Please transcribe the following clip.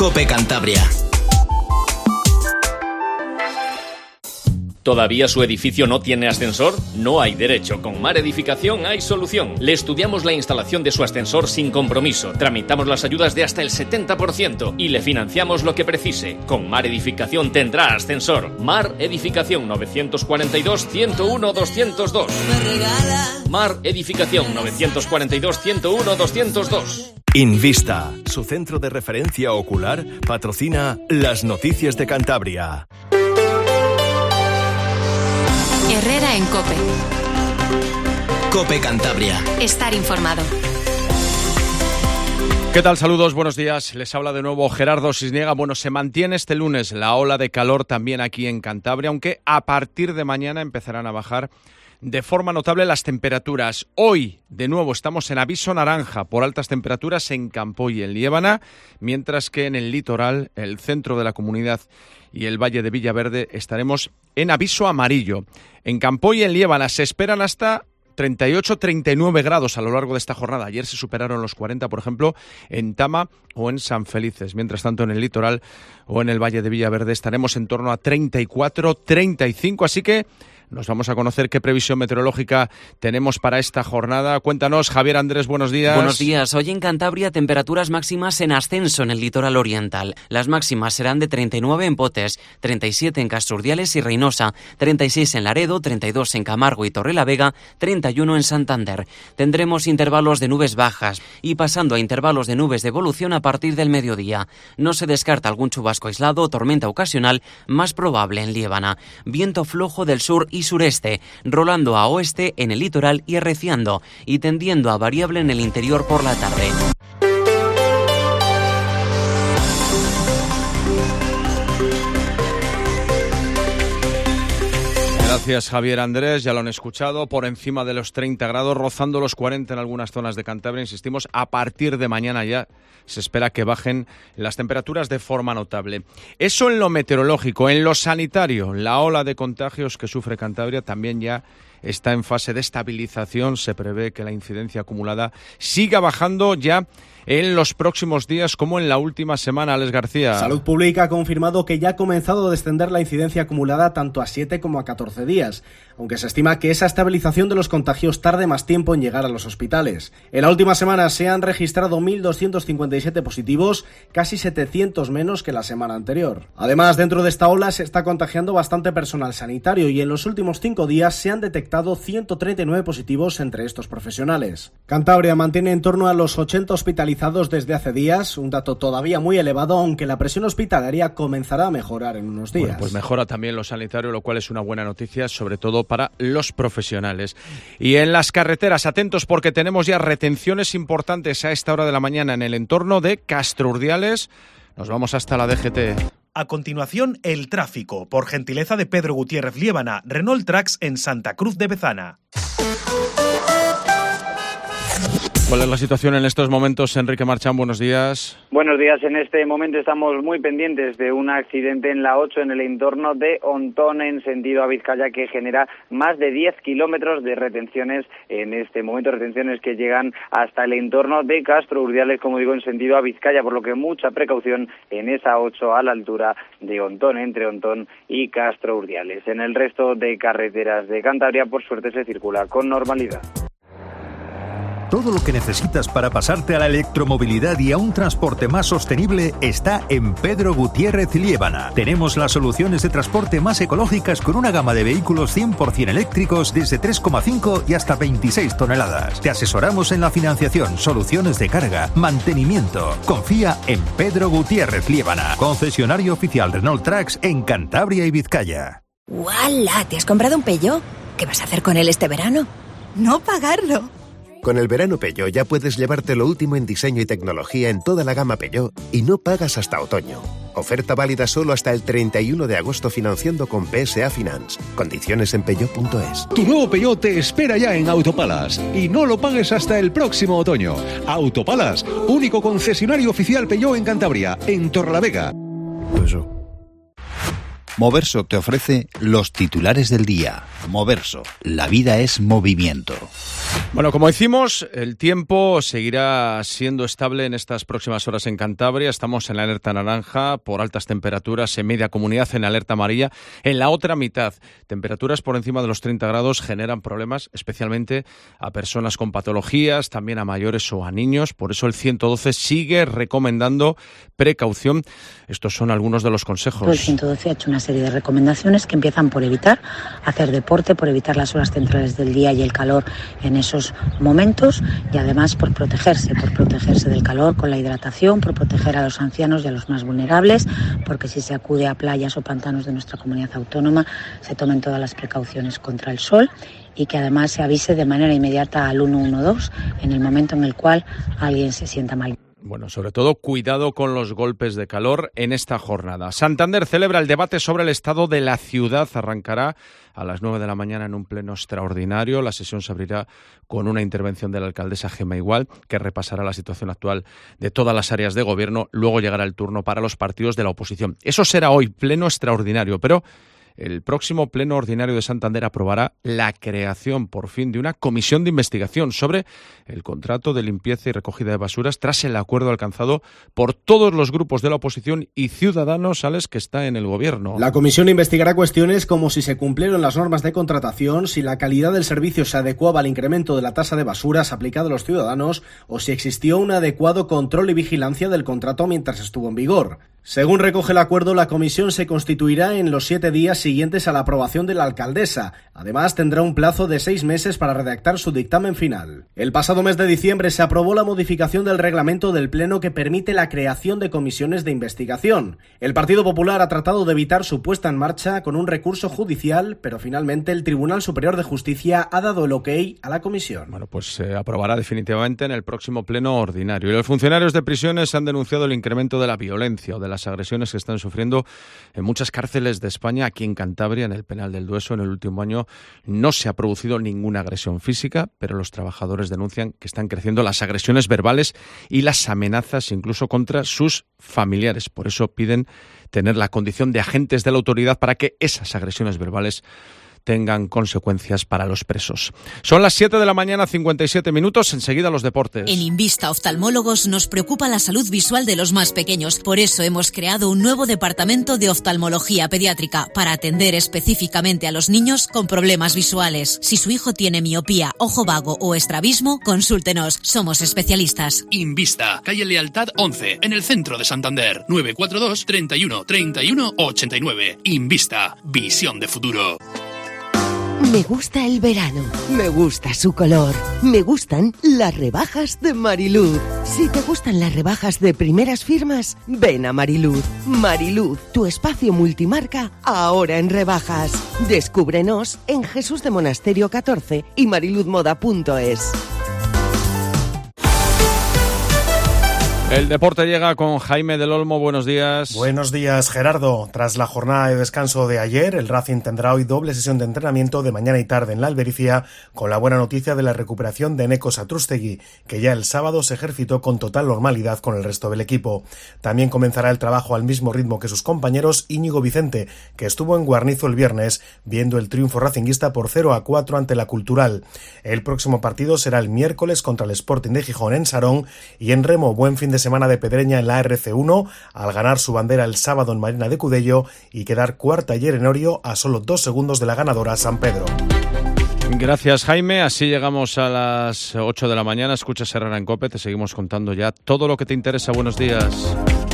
COPE Cantabria. ¿Todavía su edificio no tiene ascensor? No hay derecho. Con Mar Edificación hay solución. Le estudiamos la instalación de su ascensor sin compromiso. Tramitamos las ayudas de hasta el 70% y le financiamos lo que precise. Con Mar Edificación tendrá ascensor. Mar Edificación 942-101-202. Mar Edificación 942-101-202. Invista, su centro de referencia ocular, patrocina las noticias de Cantabria. Herrera en COPE. COPE Cantabria. Estar informado. ¿Qué tal? Saludos, buenos días. Les habla de nuevo Gerardo Cisniega. Bueno, se mantiene este lunes la ola de calor también aquí en Cantabria, aunque a partir de mañana empezarán a bajar de forma notable las temperaturas. Hoy, de nuevo, estamos en aviso naranja por altas temperaturas en Campoy y en Liébana, mientras que en el litoral, el centro de la comunidad y el Valle de Villaverde estaremos en aviso amarillo. En Campoy y en Liébana se esperan hasta 38-39 grados a lo largo de esta jornada. Ayer se superaron los 40, por ejemplo, en Tama o en San Felices. Mientras tanto, en el litoral o en el Valle de Villaverde estaremos en torno a 34-35. Así que nos vamos a conocer qué previsión meteorológica tenemos para esta jornada. Cuéntanos, Javier Andrés, buenos días. Buenos días. Hoy en Cantabria, temperaturas máximas en ascenso en el litoral oriental. Las máximas serán de 39 en Potes, 37 en Casturdiales y Reynosa, 36 en Laredo, 32 en Camargo y Torrelavega, 31 en Santander. Tendremos intervalos de nubes bajas y pasando a intervalos de nubes de evolución a partir del mediodía. No se descarta algún chubasco aislado o tormenta ocasional, más probable en Liébana. Viento flojo del sur y sureste, rolando a oeste en el litoral y arreciando, y tendiendo a variable en el interior por la tarde. Gracias, Javier Andrés, ya lo han escuchado, por encima de los 30 grados, rozando los 40 en algunas zonas de Cantabria. Insistimos, a partir de mañana ya se espera que bajen las temperaturas de forma notable. Eso en lo meteorológico. En lo sanitario, la ola de contagios que sufre Cantabria también ya está en fase de estabilización. Se prevé que la incidencia acumulada siga bajando ya en los próximos días, como en la última semana. Alex García. Salud Pública ha confirmado que ya ha comenzado a descender la incidencia acumulada tanto a 7 como a 14 días, aunque se estima que esa estabilización de los contagios tarde más tiempo en llegar a los hospitales. En la última semana se han registrado 1.257 positivos, casi 700 menos que la semana anterior. Además, dentro de esta ola se está contagiando bastante personal sanitario y en los últimos 5 días se han detectado 139 positivos entre estos profesionales. Cantabria mantiene en torno a los 80 hospitalizados desde hace días, un dato todavía muy elevado, aunque la presión hospitalaria comenzará a mejorar en unos días. Bueno, pues mejora también lo sanitario, lo cual es una buena noticia, sobre todo para los profesionales. Y en las carreteras, atentos porque tenemos ya retenciones importantes a esta hora de la mañana en el entorno de Casturdiales. Nos vamos hasta la DGT. A continuación, el tráfico, por gentileza de Pedro Gutiérrez Liébana, Renault Trax en Santa Cruz de Bezana. ¿Cuál es la situación en estos momentos, Enrique Marchán? Buenos días. Buenos días. En este momento estamos muy pendientes de un accidente en la 8 en el entorno de Ontón en sentido a Vizcaya que genera más de 10 kilómetros de retenciones en este momento, retenciones que llegan hasta el entorno de Casturdiales, como digo, en sentido a Vizcaya, por lo que mucha precaución en esa 8 a la altura de Ontón, entre Ontón y Casturdiales. En el resto de carreteras de Cantabria, por suerte, se circula con normalidad. Todo lo que necesitas para pasarte a la electromovilidad y a un transporte más sostenible está en Pedro Gutiérrez Liébana. Tenemos las soluciones de transporte más ecológicas con una gama de vehículos 100% eléctricos desde 3,5 y hasta 26 toneladas. Te asesoramos en la financiación, soluciones de carga, mantenimiento. Confía en Pedro Gutiérrez Liébana, concesionario oficial Renault Trax en Cantabria y Vizcaya. ¡Wala! ¿Te has comprado un Peugeot? ¿Qué vas a hacer con él este verano? No pagarlo. Con el verano Peugeot ya puedes llevarte lo último en diseño y tecnología en toda la gama Peugeot y no pagas hasta otoño. Oferta válida solo hasta el 31 de agosto financiando con PSA Finance. Condiciones en peugeot.es. Tu nuevo Peugeot te espera ya en Autopalas y no lo pagues hasta el próximo otoño. Autopalas, único concesionario oficial Peugeot en Cantabria, en Torrelavega. Moverso te ofrece los titulares del día. Moverso, la vida es movimiento. Bueno, como decimos, el tiempo seguirá siendo estable en estas próximas horas en Cantabria. Estamos en la alerta naranja por altas temperaturas, en media comunidad en alerta amarilla. En la otra mitad, temperaturas por encima de los 30 grados generan problemas, especialmente a personas con patologías, también a mayores o a niños. Por eso el 112 sigue recomendando precaución. Estos son algunos de los consejos. El 112 ha hecho una serie de recomendaciones que empiezan por evitar hacer deporte, por evitar las horas centrales del día y el calor en esos momentos, y además por protegerse del calor con la hidratación, por proteger a los ancianos y a los más vulnerables, porque si se acude a playas o pantanos de nuestra comunidad autónoma se tomen todas las precauciones contra el sol, y que además se avise de manera inmediata al 112 en el momento en el cual alguien se sienta mal. Bueno, sobre todo, cuidado con los golpes de calor en esta jornada. Santander celebra el debate sobre el estado de la ciudad. Arrancará a las 9 de la mañana en un pleno extraordinario. La sesión se abrirá con una intervención de la alcaldesa Gemma Igual, que repasará la situación actual de todas las áreas de gobierno. Luego llegará el turno para los partidos de la oposición. Eso será hoy, pleno extraordinario, pero el próximo pleno ordinario de Santander aprobará la creación, por fin, de una comisión de investigación sobre el contrato de limpieza y recogida de basuras tras el acuerdo alcanzado por todos los grupos de la oposición y Ciudadanos, Alex, que está en el gobierno. La comisión investigará cuestiones como si se cumplieron las normas de contratación, si la calidad del servicio se adecuaba al incremento de la tasa de basuras aplicado a los ciudadanos o si existió un adecuado control y vigilancia del contrato mientras estuvo en vigor. Según recoge el acuerdo, la comisión se constituirá en los 7 días siguientes a la aprobación de la alcaldesa. Además, tendrá un plazo de 6 meses para redactar su dictamen final. El pasado mes de diciembre se aprobó la modificación del reglamento del Pleno que permite la creación de comisiones de investigación. El Partido Popular ha tratado de evitar su puesta en marcha con un recurso judicial, pero finalmente el Tribunal Superior de Justicia ha dado el ok a la comisión. Bueno, pues se aprobará definitivamente en el próximo pleno ordinario. Y los funcionarios de prisiones han denunciado el incremento de la violencia o de las agresiones que están sufriendo en muchas cárceles de España. Aquí en Cantabria, en el Penal del Dueso, en el último año no se ha producido ninguna agresión física, pero los trabajadores denuncian que están creciendo las agresiones verbales y las amenazas incluso contra sus familiares. Por eso piden tener la condición de agentes de la autoridad para que esas agresiones verbales tengan consecuencias para los presos. Son las 7 de la mañana, 57 minutos, enseguida los deportes. En Invista Oftalmólogos nos preocupa la salud visual de los más pequeños. Por eso hemos creado un nuevo departamento de oftalmología pediátrica para atender específicamente a los niños con problemas visuales. Si su hijo tiene miopía, ojo vago o estrabismo, consúltenos. Somos especialistas. Invista, calle Lealtad 11, en el centro de Santander. 942 31 31 89. Invista, visión de futuro. Me gusta el verano, me gusta su color, me gustan las rebajas de Mariluz. Si te gustan las rebajas de primeras firmas, ven a Mariluz. Mariluz, tu espacio multimarca, ahora en rebajas. Descúbrenos en Jesús de Monasterio 14 y mariluzmoda.es. El deporte llega con Jaime del Olmo. Buenos días. Buenos días, Gerardo. Tras la jornada de descanso de ayer, el Racing tendrá hoy doble sesión de entrenamiento de mañana y tarde en la Albericia, con la buena noticia de la recuperación de Neko Satrústegui, que ya el sábado se ejercitó con total normalidad con el resto del equipo. También comenzará el trabajo al mismo ritmo que sus compañeros Íñigo Vicente, que estuvo en Guarnizo el viernes, viendo el triunfo racinguista por 0-4 ante la Cultural. El próximo partido será el miércoles contra el Sporting de Gijón en Sarón, y en remo, buen fin de semana de Pedreña en la RC1 al ganar su bandera el sábado en Marina de Cudello y quedar cuarta ayer en Orio a solo 2 segundos de la ganadora San Pedro. Gracias, Jaime. Así llegamos a las 8 de la mañana. Escuchas Herrera en COPE. Te seguimos contando ya todo lo que te interesa. Buenos días.